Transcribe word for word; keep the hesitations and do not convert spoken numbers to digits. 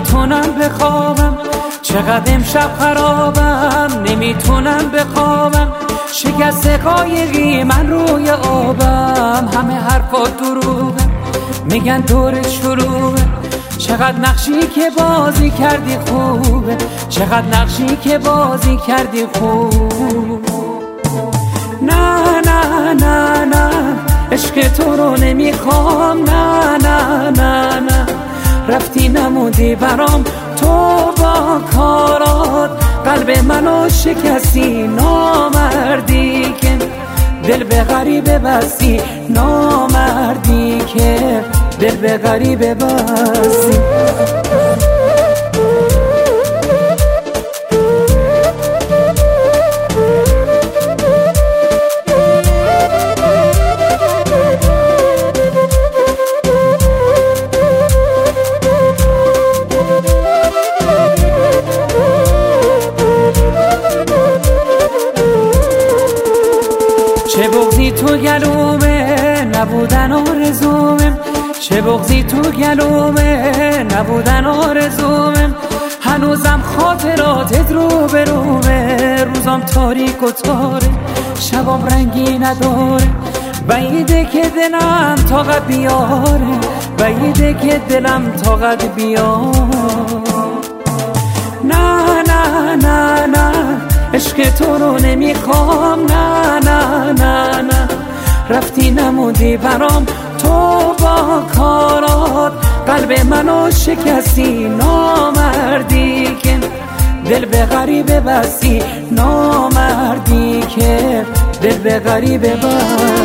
نمیتونم بخوابم، چقدر امشب خرابم، نمیتونم بخوابم. شکست قایقی من روی آبم، همه حرفات دروغه، میگن دور شروعه. چقدر نقشی که بازی کردی خوبه، چقدر نقشی که بازی کردی خوب. نه نه نه نه عشق تو رو نمیخوام، نه نه نه نه رفتی نمودی برام تو با کارات، قلب منو شکستی نامردی که دل به غریبه بستی، نامردی که دل به غریبه بستی. چه بغضی تو گلومه نبودن آرزومم، چه بغضی تو گلومه نبودن آرزومم. هنوزم خاطراتت رو به رومه، روزم تاریک و تاره، شبام رنگی نداره. بعیده که دلم طاقت بیاره، بعیده که دلم طاقت بیاره. نه نه نه نه عشق تو رو نمیخوام، نه نه نه نه رفتی نمودی برام تو با کارات، قلب منو شکستی نامردی که دل به غریبه بستی، نامردی که دل به غریبه بستی.